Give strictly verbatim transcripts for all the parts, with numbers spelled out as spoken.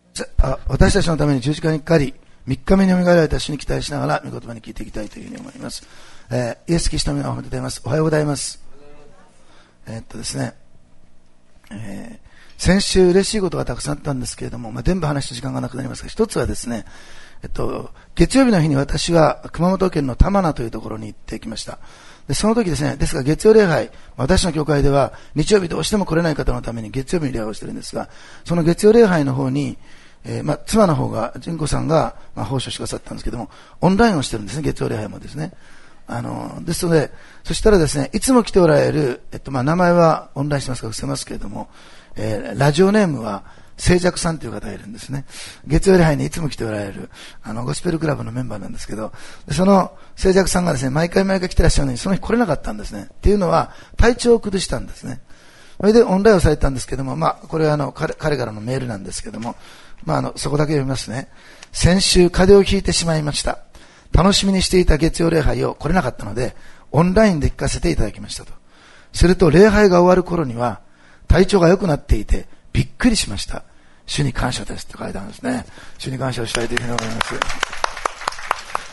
あ私たちのために十字架にかかり、みっかめによみがえられた主に期待しながら御言葉に聞いていきたいというふうに思います。えー、イエス・キリストの皆を褒めています。おはようございます。えー、っとですね、えー、先週嬉しいことがたくさんあったんですけれども、まあ、全部話す時間がなくなりますが、一つはですね、えっと、月曜日の日に私は熊本県の玉名というところに行ってきました。でその時ですね、ですが月曜礼拝、私の教会では日曜日どうしても来れない方のために月曜日に礼拝をしているんですが、その月曜礼拝の方に、えーまあ、妻の方が、純子さんが、まあ、奉仕してくださったんですけども、オンラインをしてるんですね、月曜礼拝もですね。あの、ですので、そしたらですね、いつも来ておられる、えっと、まあ、名前はオンラインしてますから伏せますけれども、えー、ラジオネームは、静寂さんという方がいるんですね。月曜礼拝にいつも来ておられる、あの、ゴスペルクラブのメンバーなんですけど、その静寂さんがですね、毎回毎回来てらっしゃるのに、その日来れなかったんですね。っていうのは、体調を崩したんですね。それでオンラインをされたんですけども、まあ、これはあの、彼、彼からのメールなんですけども、まあ、あの、そこだけ読みますね。先週、風邪をひいてしまいました。楽しみにしていた月曜礼拝を来れなかったので、オンラインで聞かせていただきましたと。すると、礼拝が終わる頃には、体調が良くなっていて、びっくりしました。主に感謝ですって書いてあるんですね。主に感謝をしたいというふうに思います。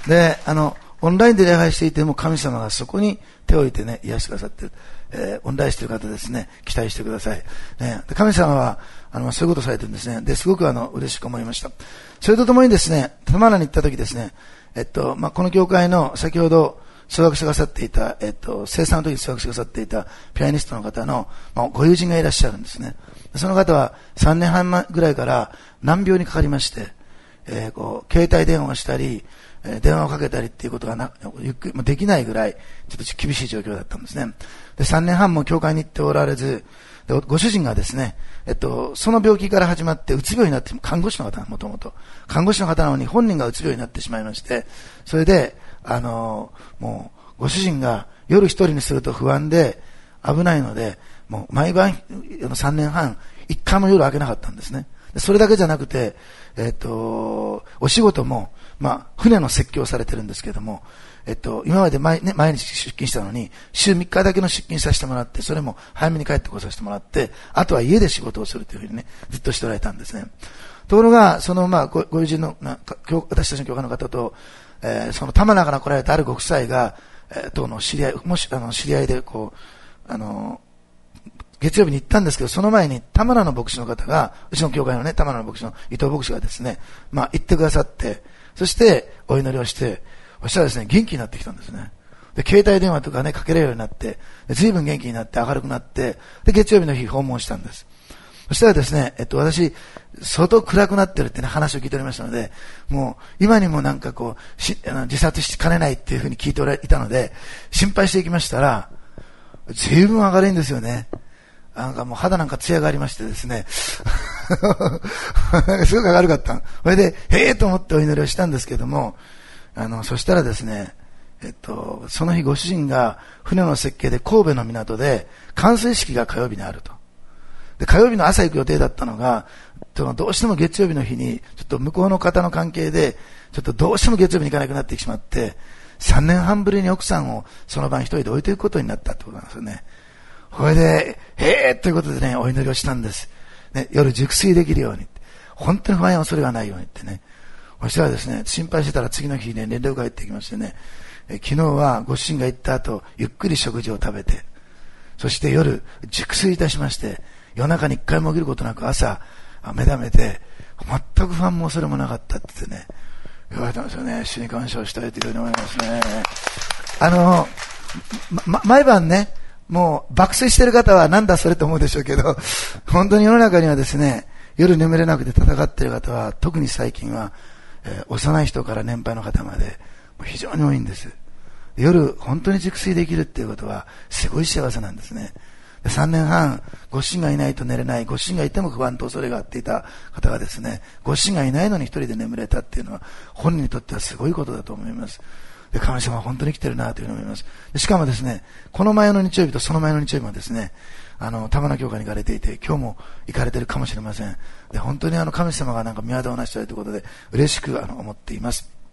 で、あの、オンラインで礼拝していても神様がそこに手を置いてね、癒してくださっている。えー、オンラインしている方ですね、期待してください。ね、で神様は、あの、そういうことをされてるんですね。で、すごくあの、嬉しく思いました。それとともにですね、玉名に行った時ですね、えっと、まあ、この教会の先ほど、通訳してくださっていた、えっと、生産の時に通訳してくださっていたピアニストの方の、まあ、ご友人がいらっしゃるんですね。その方はさんねんはんぐらいから難病にかかりまして、えー、こう携帯電話をしたり、えー、電話をかけたりっていうことがなゆっくりできないぐらいちょっと厳しい状況だったんですね。でさんねんはんも教会に行っておられず、でご主人がですね、えっと、その病気から始まってうつ病になって、看護師の方もともと看護師の方なのに本人がうつ病になってしまいまして、それであのー、もうご主人が夜一人にすると不安で危ないので、もう毎晩さんねんはん一回も夜明けなかったんですね。それだけじゃなくて、えっと、お仕事も、まあ、船の設計をされてるんですけども、えっと、今まで毎、ね、毎日出勤したのに、週みっかだけの出勤させてもらって、それも早めに帰ってこさせてもらって、あとは家で仕事をするというふうにね、ずっとしておられたんですね。ところが、その、まあ、ご、ご友人の、な私たちの教会の方と、えー、その玉名から来られたあるご夫妻が、えー、との知り合い、もし、あの、知り合いで、こう、あの、月曜日に行ったんですけど、その前に玉名の牧師の方が、うちの教会のね、玉名の牧師の伊藤牧師がですね、まあ行ってくださって、そしてお祈りをして、そしたらですね、元気になってきたんですね。で、携帯電話とかね、かけれるようになって、随分元気になって明るくなって、で、月曜日の日訪問したんです。そしたらですね、えっと、私、相当暗くなってるってね、話を聞いておりましたので、もう、今にもなんかこう、しあの自殺しかねないっていうふうに聞いておられたので、心配していきましたら、随分明るいんですよね。なんかもう肌なんか艶がありましてですねすごく明るかった。それでへえと思ってお祈りをしたんですけども、あのそしたらですね、えっとその日ご主人が船の設計で神戸の港で完成式が火曜日にあると。で火曜日の朝行く予定だったのが、どうしても月曜日の日にちょっと向こうの方の関係でちょっとどうしても月曜日に行かなくなってしまって、さんねんはんぶりに奥さんをその晩一人で置いていくことになったってことなんですよね。これで、へーということでね、お祈りをしたんです。ね、夜熟睡できるように。本当に不安や恐れがないようにってね。そしたらですね、心配してたら次の日ね、連絡が入ってきましてね、え昨日はご主人が行った後、ゆっくり食事を食べて、そして夜、熟睡いたしまして、夜中に一回も起きることなく朝、目覚めて、全く不安も恐れもなかったってね、言われたんですよね。主に感謝をしたいというふうに思いますね。あの、ま、毎晩ね、もう爆睡してる方はなんだそれと思うでしょうけど、本当に世の中にはですね、夜眠れなくて戦っている方は、特に最近は、えー、幼い人から年配の方まで非常に多いんです。夜本当に熟睡できるっていうことはすごい幸せなんですね。さんねんはんご主人がいないと寝れない、ご主人がいても不安と恐れがあっていた方がですね、ご主人がいないのに一人で眠れたっていうのは本人にとってはすごいことだと思います。で、神様は本当に来てるなというふうに思います。でしかもですね、この前の日曜日とその前の日曜日もですね、あの玉名教会に行かれていて、今日も行かれているかもしれません。で、本当にあの神様がなんか宮田をなしているということで嬉しくあの思っています。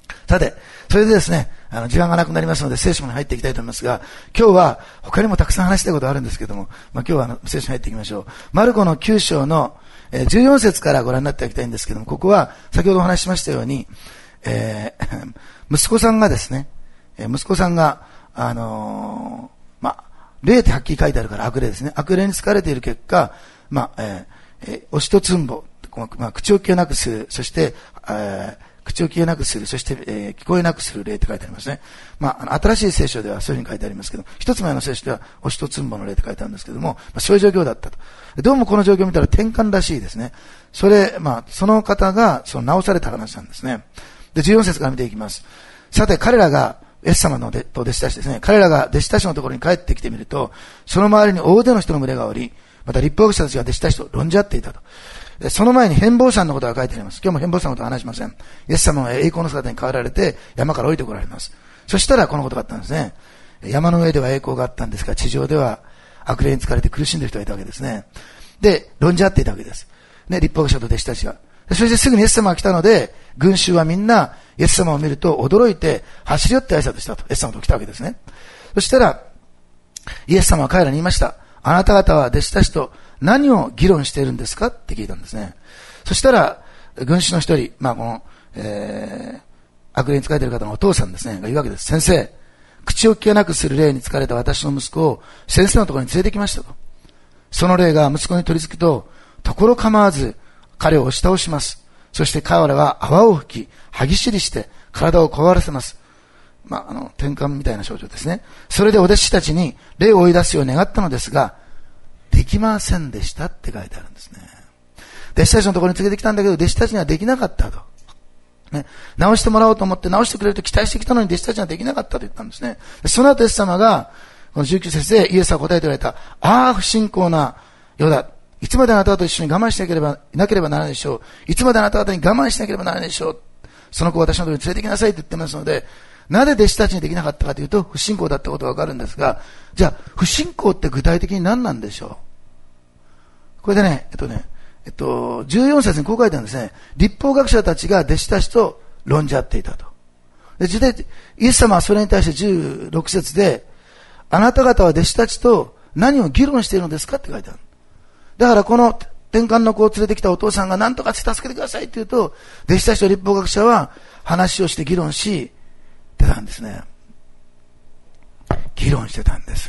さて、それでですね、あの、時間がなくなりますので、聖書に入っていきたいと思いますが、今日は、他にもたくさん話したいことがあるんですけども、まあ、今日はあの、聖書に入っていきましょう。マルコのきゅう章の、えー、じゅうよん節からご覧になっていただきたいんですけども、ここは、先ほどお話ししましたように、えー、息子さんがですね、えー、息子さんが、あのー、まあ、霊ってはっきり書いてあるから悪霊ですね。悪霊に疲れている結果、まあ、えー、えー、おしとつんぼ、まあ、口を聞けなくする、そして、えー口を聞けなくする、そして、えー、聞こえなくする霊って書いてありますね。まあ、あの新しい聖書ではそういうふうに書いてありますけど、一つ前の聖書では、おしとつんぼの霊って書いてあるんですけども、まあ、そういう状況だったと。どうもこの状況を見たら転換らしいですね。それ、まあ、その方が、その治された話なんですね。で、じゅうよん節から見ていきます。さて、彼らが、イエス様の弟子たちですね。彼らが弟子たちのところに帰ってきてみると、その周りに大勢の人の群れがおり、また立法学者たちが弟子たちと論じ合っていたと。その前に変貌山のことが書いてあります。今日も変貌山のことは話しません。イエス様は栄光の姿に変わられて山から降りてこられます。そしたらこのことがあったんですね。山の上では栄光があったんですが、地上では悪霊に疲れて苦しんでいる人がいたわけですね。で、論じ合っていたわけです。ね、立法学者と弟子たちが。そしてすぐにイエス様が来たので、群衆はみんなイエス様を見ると驚いて走り寄って挨拶したと。イエス様と来たわけですね。そしたら、イエス様は彼らに言いました。あなた方は弟子たちと何を議論しているんですかって聞いたんですね。そしたら、群衆の一人、まあこの、えー、悪霊に疲れている方のお父さんですね、が言うわけです。先生、口を聞けなくする霊に疲れた私の息子を先生のところに連れてきましたと。その霊が息子に取り付くと、ところ構わず彼を押し倒します。そして彼は泡を吹き、歯ぎしりして体を壊らせます。まあ、あの、転換みたいな症状ですね。それでお弟子たちに霊を追い出すよう願ったのですが、できませんでしたって書いてあるんですね。弟子たちのところに連れてきたんだけど、弟子たちにはできなかったと。ね、直してもらおうと思って直してくれると期待してきたのに弟子たちにはできなかったと言ったんですね。その後イエス様が、このじゅうきゅう節でイエスは答えておられた。ああ、不信仰なようだ。いつまであなた方と一緒に我慢しなければ、なければならないでしょう。いつまであなた方に我慢しなければならないでしょう。その子を私のところに連れてきなさいと言ってますので、なぜ弟子たちにできなかったかというと、不信仰だったことがわかるんですが、じゃあ、不信仰って具体的に何なんでしょう。これでね、えっとね、えっと、じゅうよん節にこう書いてあるんですね。立法学者たちが弟子たちと論じ合っていたと。で、実際、イエス様はそれに対してじゅうろく節で、あなた方は弟子たちと何を議論しているのですかって書いてある。だからこの転換の子を連れてきたお父さんが何とかして助けてくださいって言うと、弟子たちと立法学者は話をして議論し、出たんですね。議論してたんです。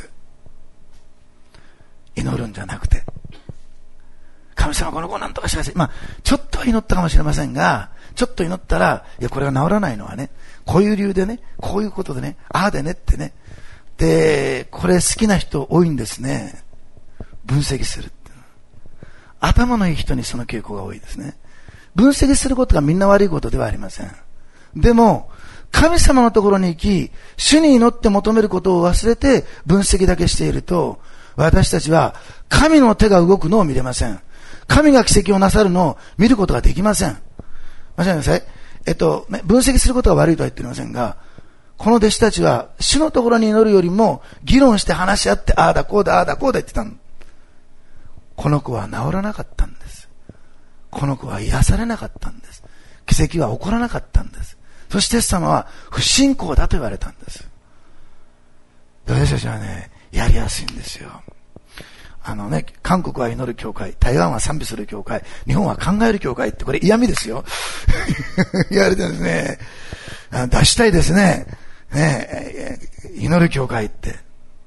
祈るんじゃなくて。神様この子を何とかしてください。まあ、ちょっとは祈ったかもしれませんが、ちょっと祈ったら、いや、これが治らないのはね、こういう理由でね、こういうことでね、ああでねってね。で、これ好きな人多いんですね。分析するって。頭のいい人にその傾向が多いですね。分析することがみんな悪いことではありません。でも、神様のところに行き、主に祈って求めることを忘れて分析だけしていると、私たちは神の手が動くのを見れません。神が奇跡をなさるのを見ることができません。間違いなさい。えっと、ね、分析することが悪いとは言っておりませんが、この弟子たちは主のところに祈るよりも議論して話し合って、ああだこうだ、ああだこうだ言ってたの。この子は治らなかったんです。この子は癒されなかったんです。奇跡は起こらなかったんです。そしてイエス様は不信仰だと言われたんです。私たちはね、やりやすいんですよ。あのね、韓国は祈る教会、台湾は賛美する教会、日本は考える教会ってこれ嫌味ですよ。言われてるんですね。出したいですね。ね、祈る教会って。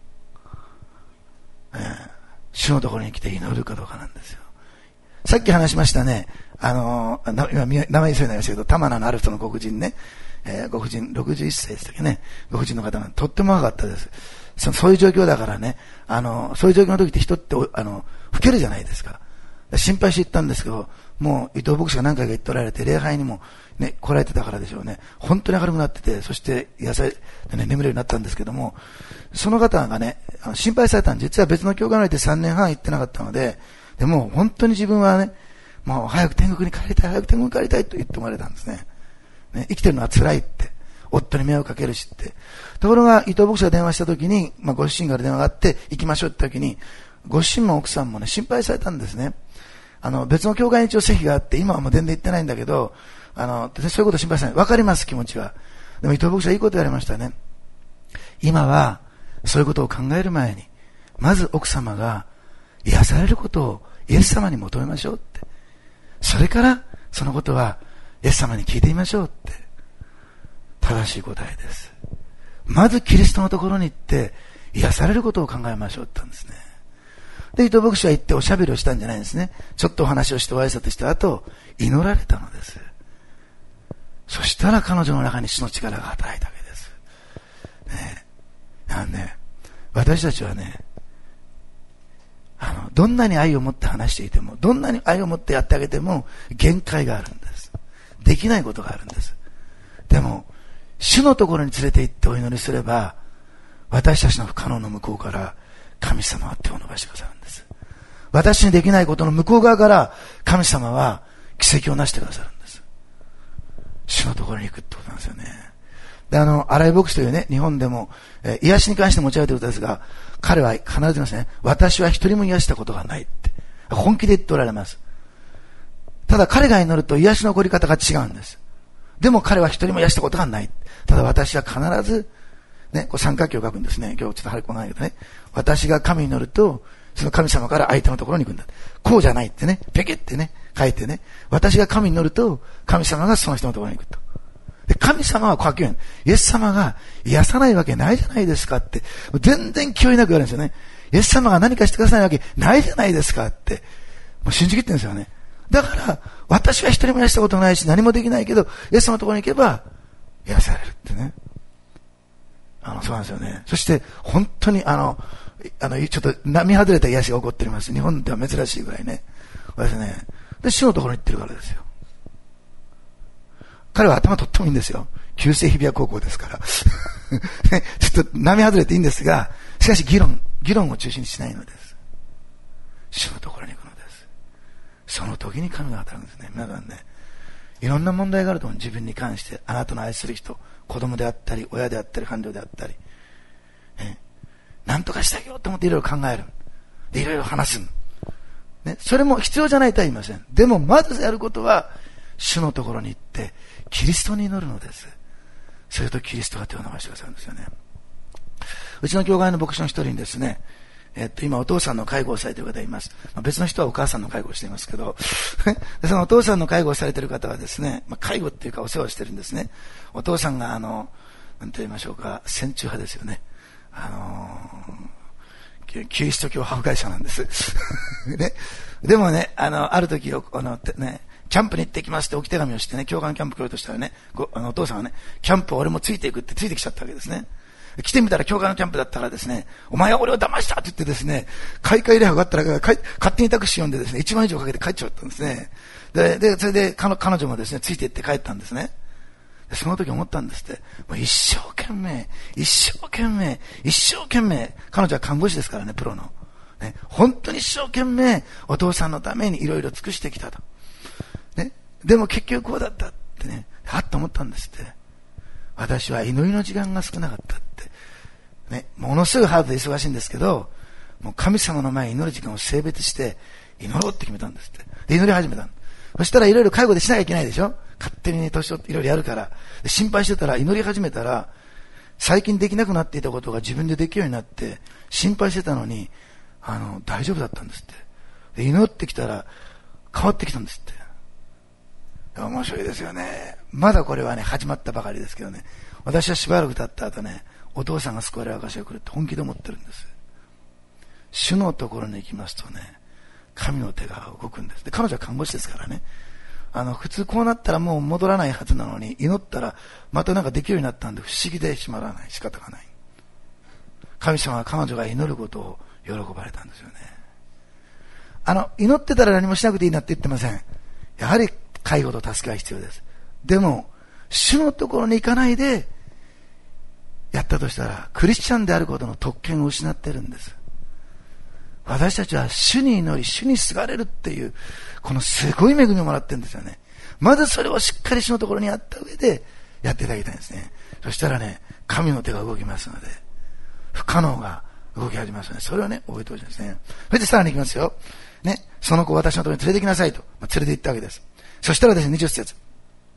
主のところに来て祈るかどうかなんですよ。さっき話しましたね、あの、今、名前一緒になりましたけど、玉名のある人の黒人ね、えー、ご婦人、ろくじゅういっさいでしたっけね、ご婦人の方がとっても若かったです。そ, そういう状況だからね、あの、そういう状況の時って人って、あの、老けるじゃないですか。心配して言ったんですけど、もう伊藤牧師が何回か言っておられて、礼拝にもね、来られてたからでしょうね。本当に明るくなってて、そして野菜でね、眠れるようになったんですけども、その方がね、あの心配されたんで、実は別の教会にいてさんねんはん行ってなかったので、でも本当に自分はね、もう早く天国に帰りたい、早く天国に帰りたいと言っておられたんですね。ね、生きてるのは辛いって。夫に迷惑かけるしって。ところが、伊藤牧師が電話した時に、まあ、ご主人から電話があって、行きましょうって時に、ご主人も奥さんもね、心配されたんですね。あの、別の教会に一応席があって、今はもう全然行ってないんだけど、 あの、そういうこと心配しない。わかります、気持ちは。でも伊藤牧師はいいこと言われましたね。今は、そういうことを考える前に、まず奥様が癒されることをイエス様に求めましょうって。それから、そのことはイエス様に聞いてみましょうって。正しい答えです。まずキリストのところに行って、癒されることを考えましょうって言ったんですね。で、伊藤牧師は行っておしゃべりをしたんじゃないんですね。ちょっとお話をしてお挨拶した後、祈られたのです。そしたら彼女の中に主の力が働いたわけです。ねえ。なんで、私たちはね、あの、どんなに愛を持って話していても、どんなに愛を持ってやってあげても、限界があるんです。できないことがあるんです。でも、主のところに連れて行ってお祈りすれば、私たちの不可能の向こうから、神様は手を伸ばしてくださるんです。私にできないことの向こう側から、神様は奇跡をなしてくださるんです。主のところに行くってことなんですよね。で、あの、荒井牧師というね、日本でも、えー、癒しに関して持ち上げていることですが、彼は必ず言いますね。私は一人も癒したことがないって。本気で言っておられます。ただ彼が祈ると癒しの起こり方が違うんです。でも彼は一人も癒したことがない。ただ私は必ず、ね、こう三角形を書くんですね。今日ちょっと早く来ないけどね。私が神に祈ると、その神様から相手のところに行くんだ。こうじゃないってね、ペケってね、書いてね。私が神に祈ると、神様がその人のところに行くと。で、神様はこう言う。イエス様が癒さないわけないじゃないですかって。全然気負いなく言われるんですよね。イエス様が何かしてくださないわけないじゃないですかって。もう信じきってるんですよね。だから、私は一人も癒したことないし、何もできないけど、イエス様のところに行けば、癒されるってね。あの、そうなんですよね。そして、本当にあの、あの、ちょっと並外れた癒しが起こっております。日本では珍しいぐらいね。私ね。で、主のところに行ってるからですよ。彼は頭とってもいいんですよ。旧制日比谷高校ですから。ね、ちょっと並外れていいんですが、しかし議論、議論を中心にしないのです。主のところに行くのです。その時に神が働くんですね。皆さんね、いろんな問題があると思う。自分に関して、あなたの愛する人、子供であったり、親であったり、伴侶であったり、ね、なんとかしてあげようと思っていろいろ考える。で、いろいろ話す。ね、それも必要じゃないとは言いません。でも、まずやることは、主のところに行って、キリストに祈るのです。するとキリストが手を伸ばしてくださるんですよね。うちの教会の牧師の一人にですね、えっと、今お父さんの介護をされている方がいます。まあ、別の人はお母さんの介護をしていますけど、でそのお父さんの介護をされている方はですね、まあ、介護っていうかお世話をしてるんですね。お父さんがあの、なんと言いましょうか、戦中派ですよね。あのー、キリスト教派会者なんです。ね、でもね、あの、ある時を、あの、ね、キャンプに行ってきますって置き手紙をしてね、教官キャンプ来ようとしたらね、あのお父さんはね、キャンプ俺もついていくってついてきちゃったわけですね。来てみたら教官のキャンプだったからですね、お前は俺を騙したって言ってですね、開会礼拝があったら勝手にタクシー呼んでですね、一万以上かけて帰っちゃったんですね。で、でそれで彼女もですね、ついて行って帰ったんですね。でその時思ったんですって、もう一生懸命、一生懸命、一生懸命、彼女は看護師ですからね、プロの。ね、本当に一生懸命、お父さんのためにいろいろ尽くしてきたと。ね、でも結局こうだったってね、はっと思ったんですって。私は祈りの時間が少なかったって。ね、ものすごいハードで忙しいんですけど、もう神様の前に祈る時間を性別して祈ろうって決めたんですって。で、祈り始めた。そしたらいろいろ介護でしなきゃいけないでしょ。勝手にね、年取っていろいろやるから。で心配してたら祈り始めたら、最近できなくなっていたことが自分でできるようになって、心配してたのに、あの、大丈夫だったんですって。で、祈ってきたら変わってきたんですって。面白いですよね。まだこれはね、始まったばかりですけどね。私はしばらく経った後ね、お父さんが救われる証が来るって本気で思ってるんです。主のところに行きますとね、神の手が動くんです。で、彼女は看護師ですからね。あの、普通こうなったらもう戻らないはずなのに、祈ったらまたなんかできるようになったんで不思議でしまらない。仕方がない。神様は彼女が祈ることを喜ばれたんですよね。あの、祈ってたら何もしなくていいなって言ってません。やはり介護と助けが必要です。でも、主のところに行かないで、やったとしたら、クリスチャンであることの特権を失ってるんです。私たちは主に祈り、主にすがれるっていう、このすごい恵みをもらってるんですよね。まずそれをしっかり主のところにやった上で、やっていただきたいんですね。そしたらね、神の手が動きますので、不可能が動き始めますので、それをね、覚えてほしいんですね。それでさらに行きますよ。ね、その子を私のところに連れて行きなさいと、まあ、連れて行ったわけです。そしたらですね、にじゅっ節。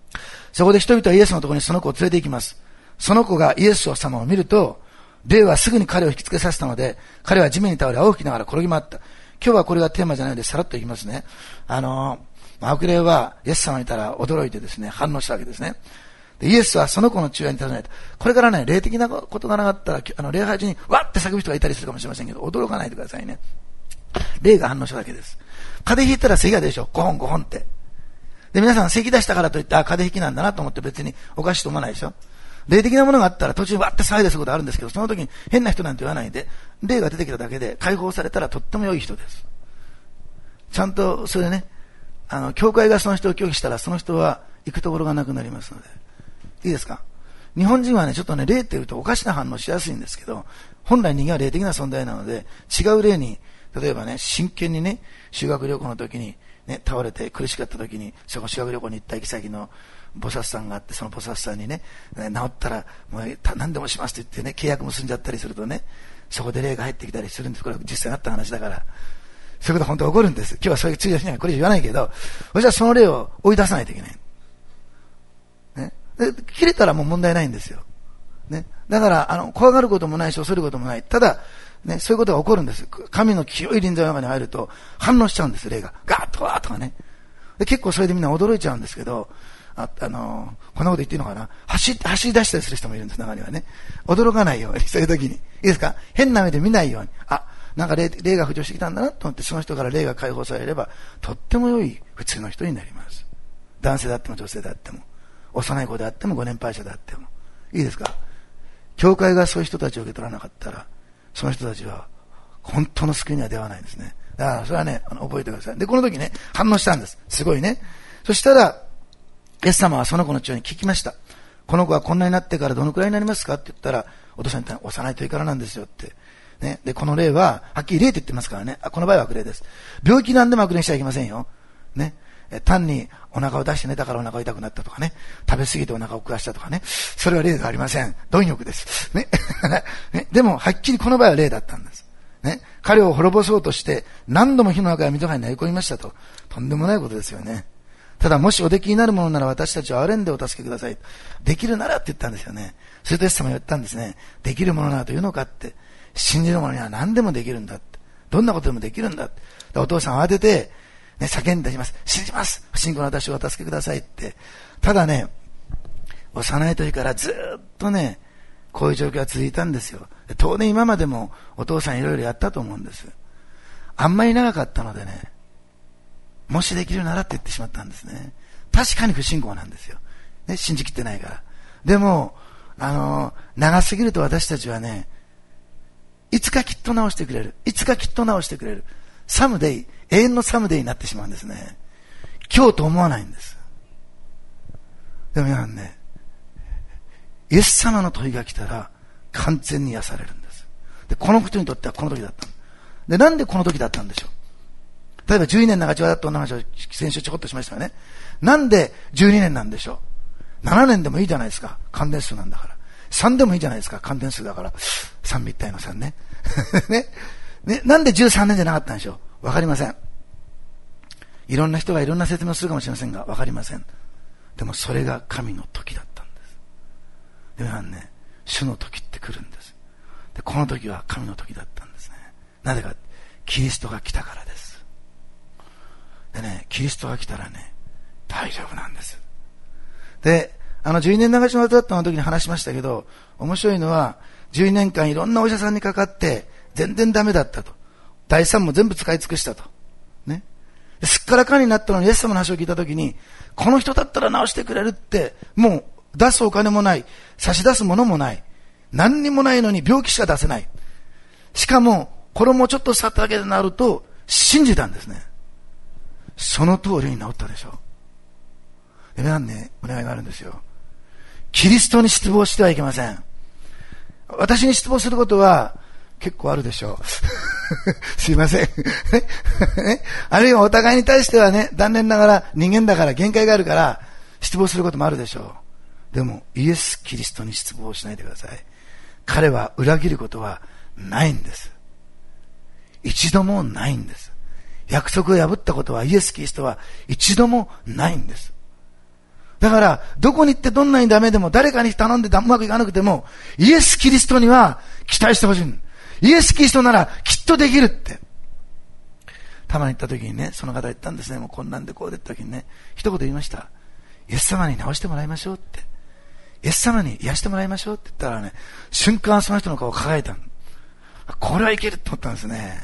そこで人々はイエスのところにその子を連れて行きます。その子がイエス様を見ると、霊はすぐに彼を引きつけさせたので、彼は地面に倒れ、仰吹きながら転ぎ回った。今日はこれがテーマじゃないので、さらっといきますね。あの、悪霊はイエス様にいたら驚いてですね、反応したわけですね。でイエスはその子の父親に尋ねた。これからね、霊的なことがなかったら、あの、礼拝中にわって叫ぶ人がいたりするかもしれませんけど、驚かないでくださいね。霊が反応しただけです。風邪ひいたら咳が出るでしょ。ごほんごほんって。で、皆さん咳出したからといって、あ、風邪ひきなんだなと思って別におかしいと思わないでしょ。霊的なものがあったら途中わって騒いですることあるんですけど、その時に変な人なんて言わないで、霊が出てきただけで解放されたらとっても良い人です。ちゃんと、それね、あの、教会がその人を拒否したら、その人は行くところがなくなりますので。いいですか？日本人はね、ちょっとね、霊って言うとおかしな反応しやすいんですけど、本来人間は霊的な存在なので、違う霊に、例えばね、真剣にね、修学旅行の時に、ね、倒れて苦しかった時に、そこ修学旅行に行った行き先の菩薩さんがあって、その菩薩さんにね、治ったら、もう何でもしますって言ってね、契約結んじゃったりするとね、そこで霊が入ってきたりするんです。これは実際あった話だから。そういうことは本当に起こるんです。今日はそういう注意をしない。これ言わないけど、私はその霊を追い出さないといけない。ね。で、切れたらもう問題ないんですよ。ね。だから、あの、怖がることもないし、恐れることもない。ただ、ね、そういうことが起こるんです。神の清い臨在の中に入ると、反応しちゃうんです、霊が。ガーッとわーっとかね。で、結構それでみんな驚いちゃうんですけど、あ、あのー、こんなこと言っていいのかな、走って、走り出したりする人もいるんです、中にはね。驚かないように、そういう時に。いいですか？変な目で見ないように。あ、なんか霊、霊が浮上してきたんだなと思って、その人から霊が解放されれば、とっても良い普通の人になります。男性であっても女性であっても、幼い子であってもご年配者であっても。いいですか？教会がそういう人たちを受け取らなかったら、その人たちは本当の救いには出会わないんですね。だからそれはね、あの覚えてください。で、この時ね、反応したんです。すごいね。そしたら、イエス様はその子の父親に聞きました。この子はこんなになってからどのくらいになりますかって言ったら、お父さんに言ったら幼い時からなんですよって。ね。で、この霊は、はっきり霊って言ってますからね。あ、この場合は悪霊です。病気なんでも悪霊にしちゃいけませんよ。ね。え単にお腹を出して寝たからお腹が痛くなったとかね。食べ過ぎてお腹を下したとかね。それは霊ではありません。貪欲です。ね。ね。でも、はっきりこの場合は霊だったんです。ね。彼を滅ぼそうとして、何度も火の中や溝に投げ込みましたと。とんでもないことですよね。ただ、もしおできになるものなら私たちを憐れんでお助けください。できるならって言ったんですよね。それとイエス様言ったんですね。できるものならというのかって。信じる者には何でもできるんだって。どんなことでもできるんだって。お父さん慌てて、ね、叫んでいます。信じます。不信仰の私をお助けくださいって。ただね、幼い時からずっとね、こういう状況が続いたんですよ。当然今までもお父さんいろいろやったと思うんです。あんまり長かったのでね、もしできるならって言ってしまったんですね。確かに不信仰なんですよ。ね、信じきってないから。でも、あの、長すぎると私たちはね、いつかきっと直してくれる。いつかきっと直してくれる。サムデイ、永遠のサムデイになってしまうんですね。今日と思わないんです。でも皆さんね、イエス様の問いが来たら完全に癒されるんです。で、この人にとってはこの時だった。で、なんでこの時だったんでしょう。例えばじゅうにねん長丁場だった女の話を先週ちょこっとしましたよね。なんでじゅうにねんなんでしょう。ななねんでもいいじゃないですか。感電数なんだから。さんでもいいじゃないですか。感電数だから。三密体のさんね。ね。ね。なんでじゅうさんねんじゃなかったんでしょう。わかりません。いろんな人がいろんな説明をするかもしれませんが、わかりません。でもそれが神の時だったんです。でもね、主の時って来るんです。で、この時は神の時だったんですね。なぜか、キリストが来たからです。でね、キリストが来たらね、大丈夫なんです。で、あのじゅうにねん流しの後だったの時に話しましたけど、面白いのは、じゅうにねんかんいろんなお医者さんにかかって、全然ダメだったと。第三も全部使い尽くしたと。ね。すっからかんになったのにイエス様の話を聞いた時に、この人だったら治してくれるって、もう出すお金もない、差し出すものもない、何にもないのに病気しか出せない。しかも、これもちょっと触っただけで治ると、信じたんですね。その通りに治ったでしょう。で、皆さんね、お願いがあるんですよ。キリストに失望してはいけません。私に失望することは結構あるでしょう。すいません。あるいはお互いに対してはね、残念ながら人間だから限界があるから失望することもあるでしょう。でもイエス・キリストに失望しないでください。彼は裏切ることはないんです。一度もないんです。約束を破ったことはイエス・キリストは一度もないんです。 だから、どこに行ってどんなにダメでも、誰かに頼んでうまくいかなくても、イエス・キリストには期待してほしい。イエス・キリストならきっとできるって。たまに行った時にね、その方言ったんですね。もうこんなんでこうでった時にね、一言言いました。イエス様に治してもらいましょうって。イエス様に癒してもらいましょうって言ったらね、瞬間その人の顔を輝いた。これはいけると思ったんですね。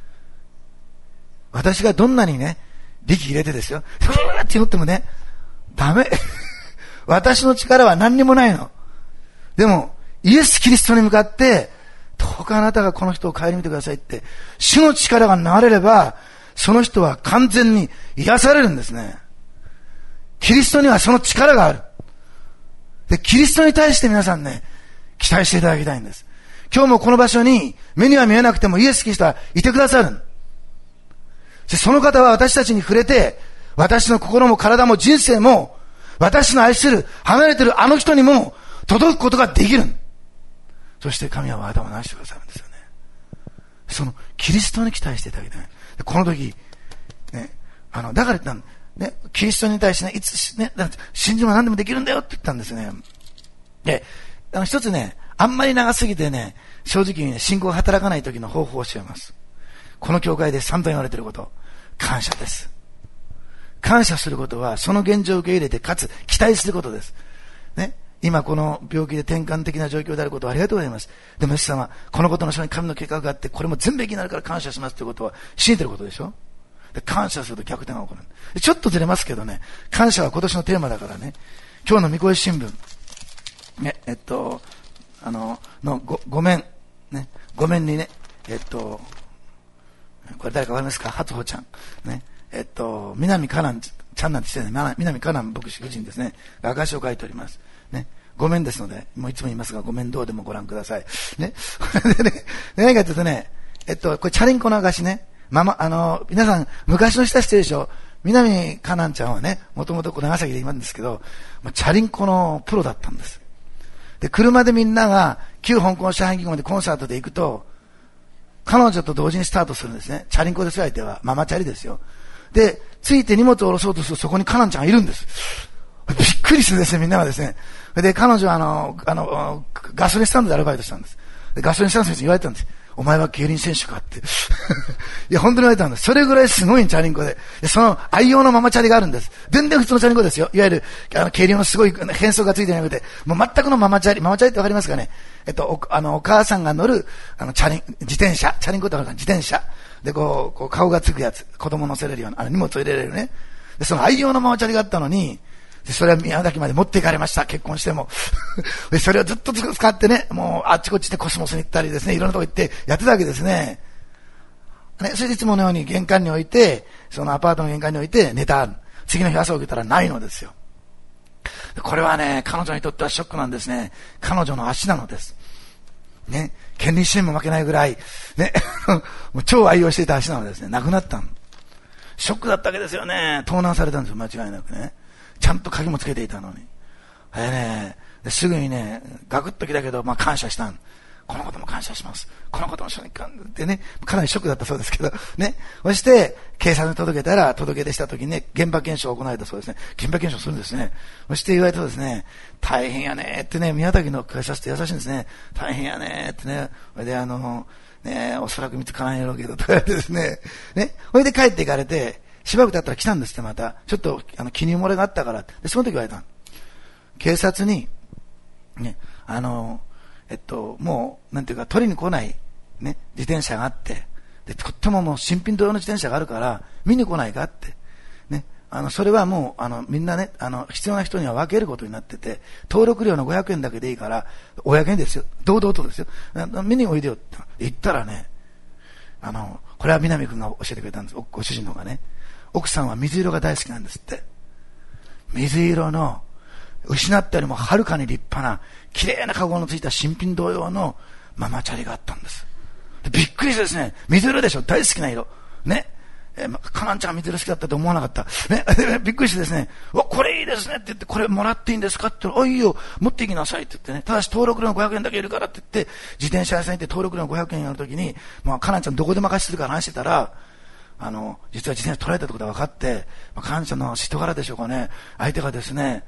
私がどんなにね、力入れてですよ、ふーって祈ってもね、ダメ。私の力は何にもないの。でも、イエス・キリストに向かって、どうかあなたがこの人を顧みてくださいって、主の力が流れれば、その人は完全に癒されるんですね。キリストにはその力がある。で、キリストに対して皆さんね、期待していただきたいんです。今日もこの場所に、目には見えなくてもイエス・キリストはいてくださる。で、その方は私たちに触れて、私の心も体も人生も、私の愛する、離れてるあの人にも、届くことができる。そして神は頭を直してくださるんですよね。その、キリストに期待していただきたい。この時、ね、あの、だから言ったんね、キリストに対してね、いつ、ね、信じも何でもできるんだよって言ったんですね。で、あの、一つね、あんまり長すぎてね、正直にね、信仰が働かない時の方法を教えます。この教会で散々言われていること、感謝です。感謝することは、その現状を受け入れて、かつ、期待することです。ね。今この病気で転換的な状況であることをありがとうございます。でもイエス様、このことの下に神の計画があって、これも全部益になるから感謝しますということは、信じてることでしょ。で、感謝すると逆転が起こる。ちょっとずれますけどね、感謝は今年のテーマだからね、今日の御声新聞、ね、えっと、あの、のご、ごめん、ね、ごめんにね、えっと、これ誰かわかりますか？初穂ちゃん。ね。えっと、南かなんちゃんなんてしてね、南かなん牧師夫人ですね。証を書いております。ね。ごめんですので、もういつも言いますが、ごめんどうでもご覧ください。ね。でね、何かというとね、えっと、これチャリンコの証ね。まま、あの、皆さん、昔の人は知ってるでしょ？南かなんちゃんはね、もともと長崎でいるんですけど、チャリンコのプロだったんです。で、車でみんなが、旧香港支配機構までコンサートで行くと、彼女と同時にスタートするんですね。チャリンコですよ、相手は。ママチャリですよ。で、ついて荷物を下ろそうとすると、そこにカナンちゃんがいるんです。びっくりするんですね、みんなはですね。で、彼女はあの、あの、ガソリンスタンドでアルバイトしたんです。で、ガソリンスタンドの人に言われたんです。お前は競輪選手かって。いや、本当に言われたんです。それぐらいすごいチャリンコで。で、その愛用のママチャリがあるんです。全然普通のチャリンコですよ。いわゆる、あの、競輪のすごい変装がついてなくて、もう全くのママチャリ。ママチャリってわかりますかね？えっと、お、あの、お母さんが乗る、あの、チャリン、自転車。チャリンコってわかるかな？自転車。で、こう、こう、顔がつくやつ。子供乗せれるような、あの、荷物を入れれるね。で、その愛用のママチャリがあったのに、で、それは宮崎まで持っていかれました。結婚しても。で、それをずっと使ってね、もうあっちこっちでコスモスに行ったりですね、いろんなとこ行ってやってたわけですね。ね、それでいつものように玄関に置いて、そのアパートの玄関に置いて寝た。次の日朝起きたらないのですよ。これはね、彼女にとってはショックなんですね。彼女の足なのです。ね、権利支援も負けないぐらい、ね、もう超愛用していた足なのですね。亡くなったの。ショックだったわけですよね。盗難されたんですよ、間違いなくね。ちゃんと鍵もつけていたのに。えね、ですぐにね、ガクッときたけど、まあ感謝したん。このことも感謝します。このことも一緒に感謝ってね、かなりショックだったそうですけど、ね。そして、警察に届けたら、届け出した時にね、現場検証を行われたそうですね。現場検証するんですね。そして言われたそうですね、大変やねってね、宮崎の警察って優しいんですね。大変やねってね、それであの、ね、おそらく見つからんやろうけど、とか言ってですね、ね、それで帰って行かれて、しばらく経ったら来たんですって、また。ちょっと、あの、記入漏れがあったから。で、その時言われた。警察に、ね、あの、えっと、もう、なんていうか、取りに来ない、ね、自転車があって、で、とってももう新品同様の自転車があるから、見に来ないかって。ね、あの、それはもう、あの、みんなね、あの、必要な人には分けることになってて、登録料のごひゃくえんだけでいいから、おやけにですよ。堂々とですよ。見においでよって言ったらね、あの、これは南君が教えてくれたんです。ご主人の方がね。奥さんは水色が大好きなんですって。水色の、失ったよりもはるかに立派な、綺麗なカゴのついた新品同様のママチャリがあったんです。でびっくりしてですね、水色でしょ、大好きな色。ね。えー、カナンちゃんが水色好きだったと思わなかった。ね。びっくりしてですね、わ、これいいですねって言って、これもらっていいんですかって言ったら、おいいよ、持っていきなさいって言ってね、ただし登録料のごひゃくえんだけいるからって言って、自転車屋さんに行って登録料のごひゃくえんやるときに、まあ、カナンちゃんどこで任せてるから話してたら、あの、実は自転車取られたってことが分かって、まあ、カナンちゃんの人柄でしょうかね、相手がですね、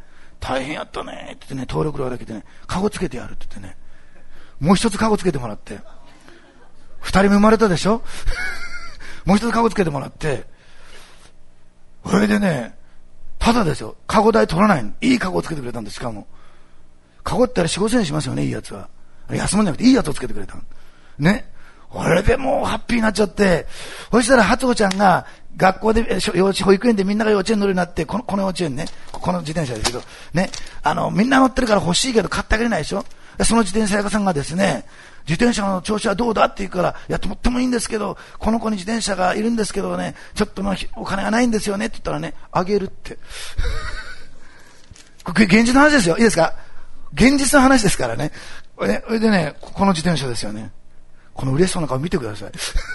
大変やったねって言ってね、登録料だけでね、カゴつけてやるって言ってね、もう一つカゴつけてもらって、二人目生まれたでしょもう一つカゴつけてもらって、それでね、ただですよ、カゴ代取らないの。いいカゴをつけてくれたんです、しかも。カゴってあれよん、ごせんえんしますよね、いいやつは。安物じゃなくていいやつをつけてくれたの。ね。これでもうハッピーになっちゃって、そしたら初子ちゃんが学校で、幼稚保育園でみんなが幼稚園乗るようになって、この、この幼稚園ね、この自転車ですけど、ね、あの、みんな乗ってるから欲しいけど買ってあげれないでしょ。その自転車屋さんがですね、自転車の調子はどうだって言うから、いや、とってもいいんですけど、この子に自転車がいるんですけどね、ちょっとのお金がないんですよねって言ったらね、あげるって。これ現実の話ですよ。いいですか？現実の話ですからね。それでね、この自転車ですよね。この嬉しそうな顔見てください。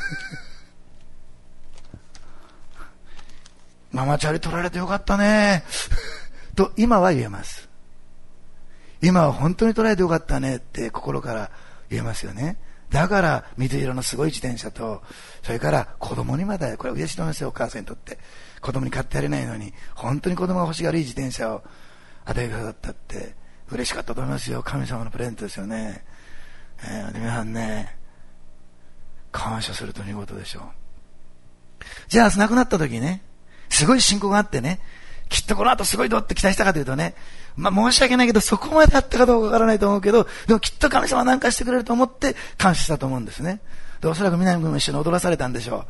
ママチャリ取られてよかったね。と、今は言えます。今は本当に取られてよかったねって心から言えますよね。だから水色のすごい自転車と、それから子供にまだ、これ嬉しいと思いますよ、お母さんにとって。子供に買ってやれないのに、本当に子供が欲しがるいい自転車を与えてくださったって嬉しかったと思いますよ。神様のプレゼントですよね。えー、で皆さんね、感謝すると見事でしょう。じゃあ亡くなった時ね、すごい信仰があってね、きっとこの後すごいどうって期待したかというとね、まあ申し訳ないけどそこまであったかどうかわからないと思うけど、でもきっと神様は何かしてくれると思って感謝したと思うんですね。でおそらく南君も一緒に踊らされたんでしょ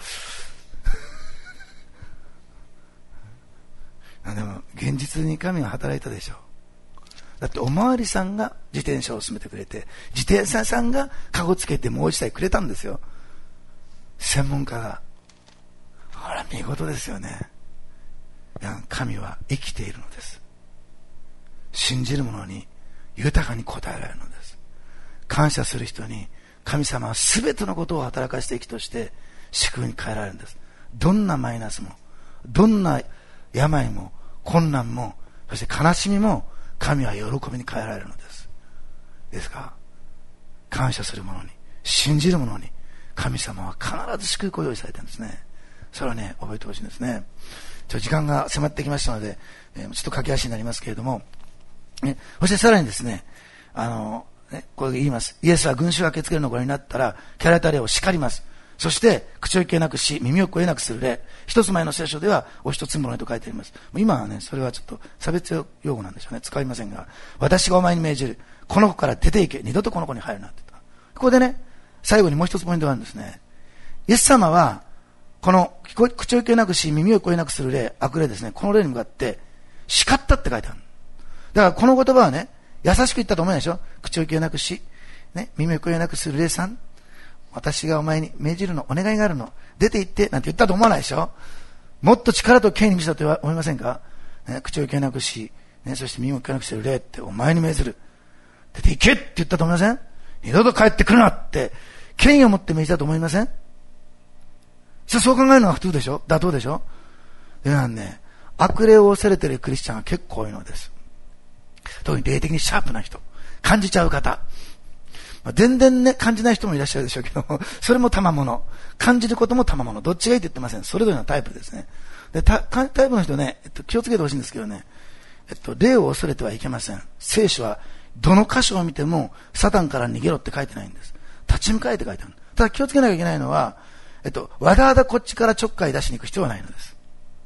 う。でも現実に神が働いたでしょう。だっておまわりさんが自転車を進めてくれて、自転車さんがカゴつけてもう一台くれたんですよ。専門家が。あら見事ですよね。神は生きているのです。信じる者に豊かに応えられるのです。感謝する人に神様は全てのことを働かせて益として祝福に変えられるんです。どんなマイナスも、どんな病も困難も、そして悲しみも神は喜びに変えられるのです。ですから感謝する者に、信じる者に神様は必ず祝福を用意されてるんですね。それはね、覚えてほしいんですね。ちょ時間が迫ってきましたので、えー、ちょっと駆け足になりますけれども、ね、そしてさらにですね、あの、ね、これ言います。イエスは群衆が駆けつけるのをご覧になったら、汚れた霊を叱ります。そして、口を聞けなくし、耳を聞こえなくする霊。一つ前の聖書では、お一つものと書いてあります。今はね、それはちょっと差別用語なんでしょうね。使いませんが、私がお前に命じる。この子から出て行け。二度とこの子に入るなって言った。ここでね、最後にもう一つポイントがあるんですね。イエス様は、この口を聞けなくし、耳を聞こえなくする霊、悪霊ですね。この霊に向かって、叱ったって書いてある。だからこの言葉はね、優しく言ったと思うでしょ。口を聞けなくし、ね、耳を聞こえなくする霊さん。私がお前に命じるの、お願いがあるの。出て行って、なんて言ったと思わないでしょ。もっと力と権威に見せたと思いませんか、ね、口を聞けなくし、ね、そして耳を聞けなくする霊ってお前に命ずる。出て行けって言ったと思いません？二度と帰ってくるなって、権威を持って命じたと思いません？そう考えるのが普通でしょ、妥当でしょ。でなんね、悪霊を恐れているクリスチャンが結構多いのです。特に霊的にシャープな人、感じちゃう方、まあ、全然ね感じない人もいらっしゃるでしょうけども、それも賜物、感じることも賜物、どっちがいいって言ってません。それぞれのタイプですね。でタタイプの人ね、えっと、気をつけてほしいんですけどね、えっと、霊を恐れてはいけません。聖書はどの箇所を見てもサタンから逃げろって書いてないんです。立ち向かえって書いてある。ただ気をつけなきゃいけないのは、えっと、わざわざこっちからちょっかい出しに行く必要はないのです。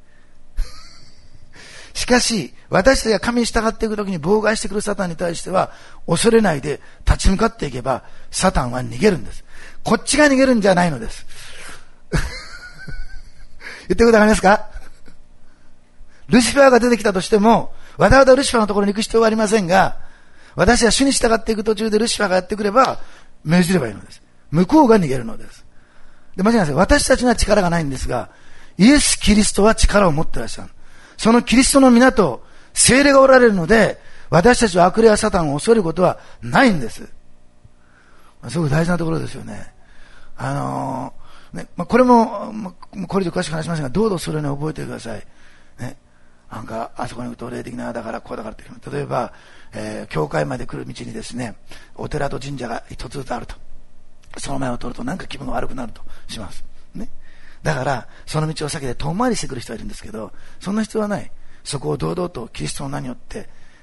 しかし、私たちが神に従っていくときに妨害してくるサタンに対しては、恐れないで立ち向かっていけば、サタンは逃げるんです。こっちが逃げるんじゃないのです。言ってくことわかりますか？ルシファーが出てきたとしても、わざわざルシファーのところに行く必要はありませんが、私は主に従っていく途中でルシファーがやってくれば、命じればいいのです。向こうが逃げるのです。で、間違いないです。私たちには力がないんですが、イエス・キリストは力を持っていらっしゃる。そのキリストの港、聖霊がおられるので、私たちは悪霊やサタンを恐れることはないんです。すごく大事なところですよね。あのー、ね、まあ、これも、まあ、これ以上詳しく話しませんが、どうぞそれを、ね、覚えてください。ね。なんか、あそこに行くと霊的な、だからこうだからっていう。例えば、えー、教会まで来る道にですね、お寺と神社が一つずつあると。その前を通るとなんか気分が悪くなるとします。ね。だから、その道を避けて遠回りしてくる人がいるんですけど、そんな必要はない。そこを堂々とキリストの名によって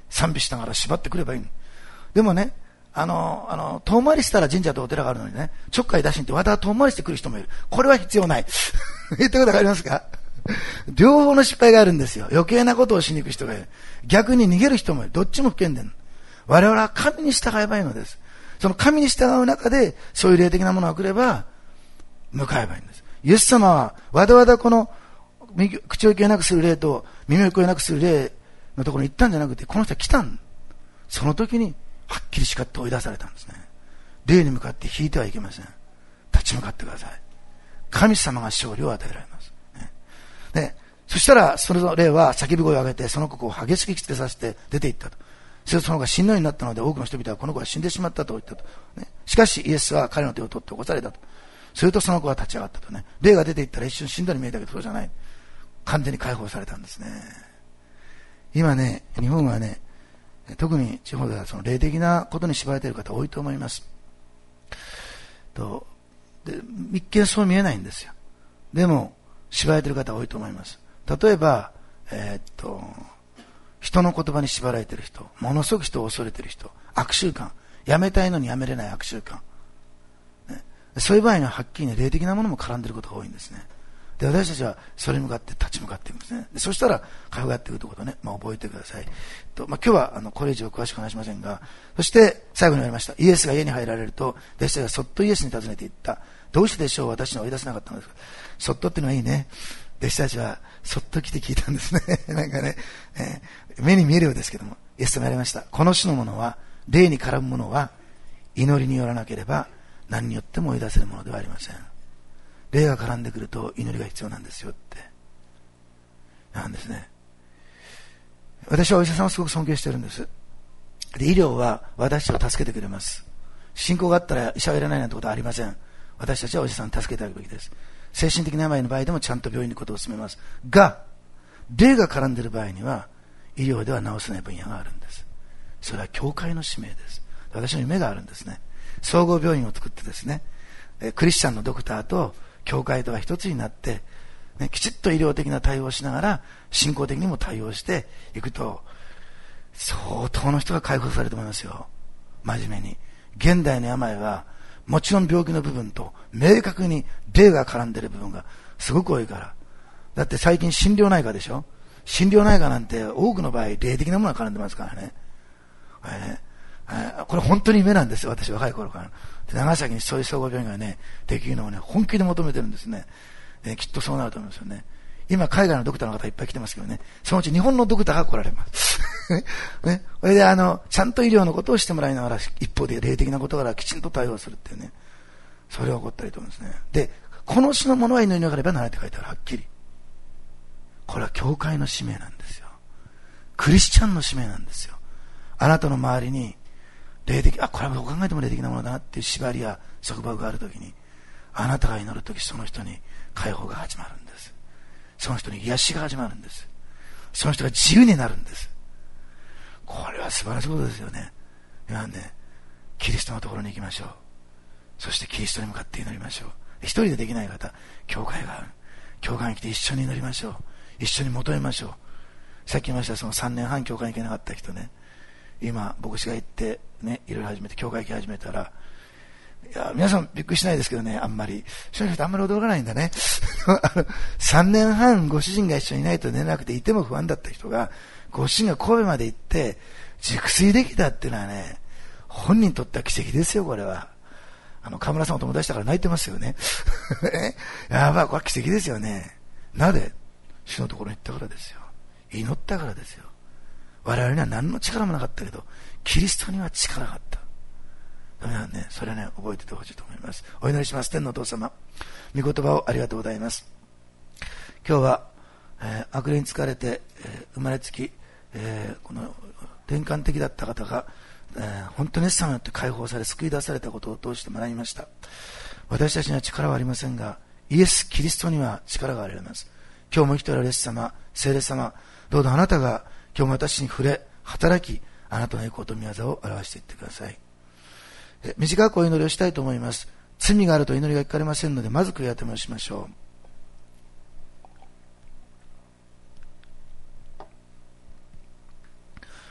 賛美しながら縛ってくればいいの。でもね、あの、あの、遠回りしたら神社とお寺があるのにね、ちょっかい出しに行ってわざわざ遠回りしてくる人もいる。これは必要ない。言ったことわかりますか？両方の失敗があるんですよ。余計なことをしに行く人がいる。逆に逃げる人もいる。どっちも不健全。我々は神に従えばいいのです。その神に従う中で、そういう霊的なものが来れば、向かえばいいんです。イエス様は、わざわざこの、口を聞けなくする霊と、耳を聞こえなくする霊のところに行ったんじゃなくて、この人は来たん。その時に、はっきり叱って追い出されたんですね。霊に向かって引いてはいけません。立ち向かってください。神様が勝利を与えられます。ね、で、そしたら、その霊は叫び声を上げて、その子を激しくきつけさせて出て行ったと。それとその子が死ぬようになったので、多くの人々はこの子は死んでしまったと言ったと。ね、しかし、イエスは彼の手を取って起こされたと。するとその子は立ち上がったとね。霊が出て行ったら一瞬死んだように見えたけど、そうじゃない。完全に解放されたんですね。今ね、日本はね、特に地方ではその霊的なことに縛られている方多いと思います。とで一見そう見えないんですよ。でも縛られている方多いと思います。例えば、えー、っと人の言葉に縛られている人、ものすごく人を恐れている人、悪習慣、やめたいのにやめれない悪習慣、ね、そういう場合にははっきり、ね、霊的なものも絡んでいることが多いんですね。で、私たちはそれに向かって立ち向かっていくんですね。で、そしたら解放がやっていくということをね、まあ、覚えてください。と、まあ、今日はあのこれ以上詳しく話しませんが、そして最後に言われました。イエスが家に入られると、弟子たちがそっとイエスに尋ねていった。どうしてでしょう、私に追い出せなかったのですか。そっとっていうのはいいね。弟子たちはそっと来て聞いたんですね。なんかね、えー、目に見えるようですけども、イエス様やりました。この種のものは、霊に絡むものは、祈りによらなければ何によっても追い出せるものではありません。霊が絡んでくると祈りが必要なんですよってなんですね。私はお医者さんをすごく尊敬しているんです。で、医療は私たちを助けてくれます。信仰があったら医者はいらないなんてことはありません。私たちはお医者さんを助けていただくべきです。精神的な病の場合でもちゃんと病院に行くことを勧めますが、霊が絡んでいる場合には医療では治せない分野があるんです。それは教会の使命です。私の夢があるんですね。総合病院を作ってですね、クリスチャンのドクターと教会とが一つになって、ね、きちっと医療的な対応をしながら信仰的にも対応していくと、相当の人が解放されると思いますよ。真面目に。現代の病はもちろん病気の部分と明確に霊が絡んでいる部分がすごく多いから。だって最近心療内科でしょ。心療内科なんて多くの場合霊的なものが絡んでますからね。えー、これ本当に夢なんですよ。私若い頃から。長崎にそういう総合病院がねできるのをね本気で求めてるんですね。えー、きっとそうなると思いますよね。今海外のドクターの方いっぱい来てますけどね、そのうち日本のドクターが来られますね、それであのちゃんと医療のことをしてもらいながら一方で霊的なことからきちんと対応するっていうね、それが起こったりと思うんですね。で、この種のものは祈りながらばならって書いてある。はっきりこれは教会の使命なんですよ。クリスチャンの使命なんですよ。あなたの周りに霊的、あ、これはどう考えても霊的なものだなっていう縛りや束縛があるときに、あなたが祈るときその人に解放が始まるんです。その人に癒しが始まるんです。その人が自由になるんです。これは素晴らしいことですよね。今ね、キリストのところに行きましょう。そしてキリストに向かって祈りましょう。一人でできない方、教会がある。教会に来て一緒に祈りましょう。一緒に求めましょう。さっき言いましたそのさんねんはん教会に行けなかった人ね、今牧師が行ってね、いろいろ始めて教会行き始めたら、いや皆さんびっくりしないですけどね、あんまりそういう人あんまり驚かないんだねさんねんはんご主人が一緒にいないと寝なくていても不安だった人がご主人が神戸まで行って熟睡できたっていうのはね、本人にとっては奇跡ですよ。これはあの河村さんお友達だから泣いてますよねやばい、これは奇跡ですよね。なぜ？主のところに行ったからですよ。祈ったからですよ。我々には何の力もなかったけどキリストには力があった。だめなんね、それはね覚えててほしいと思います。お祈りします。天のお父様、御言葉をありがとうございます。今日は、えー、悪霊に疲れて、えー、生まれつき、えー、この転換的だった方が、えー、本当にイエス様によって解放され救い出されたことを通して学びました。私たちには力はありませんが、イエス・キリストには力があります。今日も生きておられるイエス様、聖霊様、どうぞあなたが今日も私に触れ働き、あなたの栄光と御業を表していってください。え短くお祈りをしたいと思います。罪があると祈りが聞かれませんので、まず悔い改めをしましょう。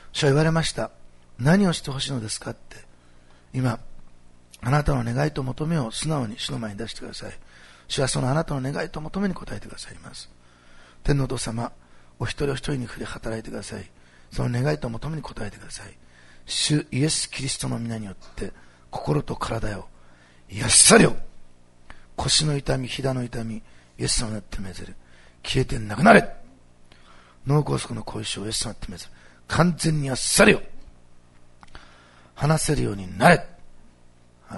主は言われました。何をしてほしいのですかって。今、あなたの願いと求めを素直に主の前に出してください。主はそのあなたの願いと求めに応えてくださいます。天のお父様、お一人お一人に触れ働いてください。その願いと求めに応えてください。主イエス・キリストの皆によって心と体よ癒されよ。腰の痛み、膝の痛み、イエス様によって命ぜる。消えてなくなれ。脳梗塞の後遺症をイエス様によって命ぜる。完全に癒されよ。話せるようになれ。イ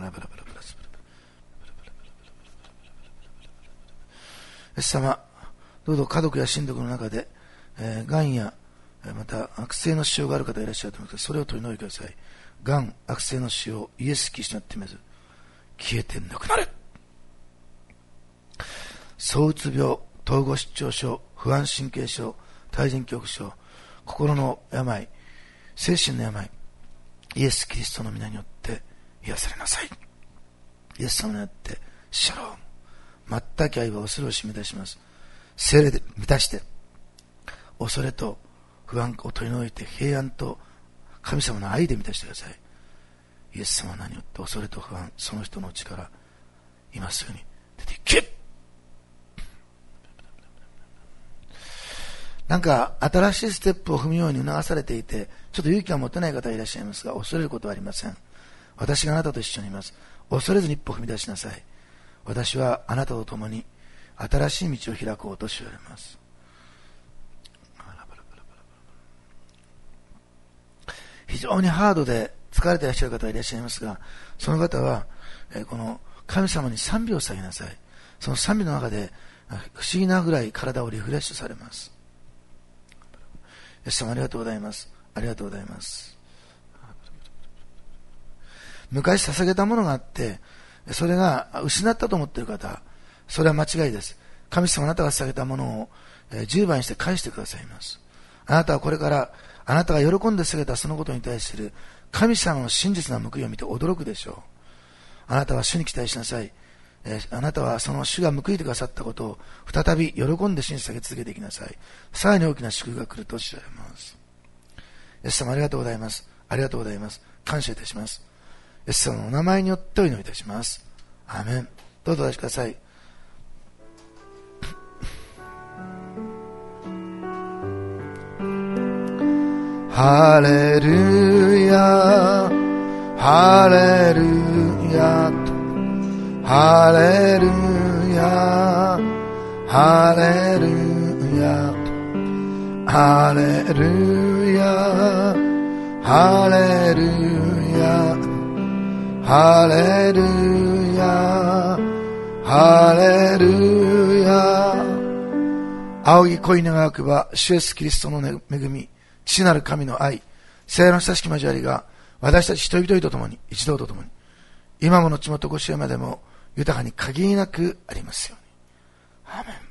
エス様、どうぞ家族や親族の中で、えー、がんやまた悪性の腫瘍がある方いらっしゃると思います。それを取り除いてください。がん、悪性の腫瘍、イエス・キリストによってめず消えてなくなれ。躁うつ病、統合失調症、不安神経症、対人恐怖症、心の病、精神の病、イエス・キリストの皆によって癒されなさい。イエス様によってシャローム、全く愛は恐れを締め出します。聖霊で満たして恐れと不安を取り除いて平安と神様の愛で満たしてください。イエス様の名によって恐れと不安、その人のうちから今すぐに出ていけ。なんか新しいステップを踏むように促されていて、ちょっと勇気が持てない方いらっしゃいますが、恐れることはありません。私があなたと一緒にいます。恐れずに一歩踏み出しなさい。私はあなたと共に新しい道を開こうとし言われます。非常にハードで疲れていらっしゃる方がいらっしゃいますが、その方は、えー、この神様に賛美を捧げなさい。その賛美の中で不思議なぐらい体をリフレッシュされます。イエス様ありがとうございます。ありがとうございます。昔捧げたものがあって、それが失ったと思っている方、それは間違いです。神様あなたが捧げたものをじゅうばいにして返してくださいます。あなたはこれからあなたが喜んで捧げたそのことに対する神様の真実な報いを見て驚くでしょう。あなたは主に期待しなさい。あなたはその主が報いてくださったことを再び喜んで主に捧げ続けていきなさい。さらに大きな祝福が来ると知られます。イエス様ありがとうございます。ありがとうございます。感謝いたします。イエス様のお名前によってお祈りいたします。アーメン。どうぞお出しください。ハレルヤハレルヤハレルヤハレルヤハレルヤハレルヤハレルヤハレルヤ。仰ぎ恋願わくば主イエスキリストの恵み、父なる神の愛、聖霊の親しき交わりが私たち一人一人と共に、一同と共に、今も後もとこしえまでも豊かに限りなくありますように。アーメン。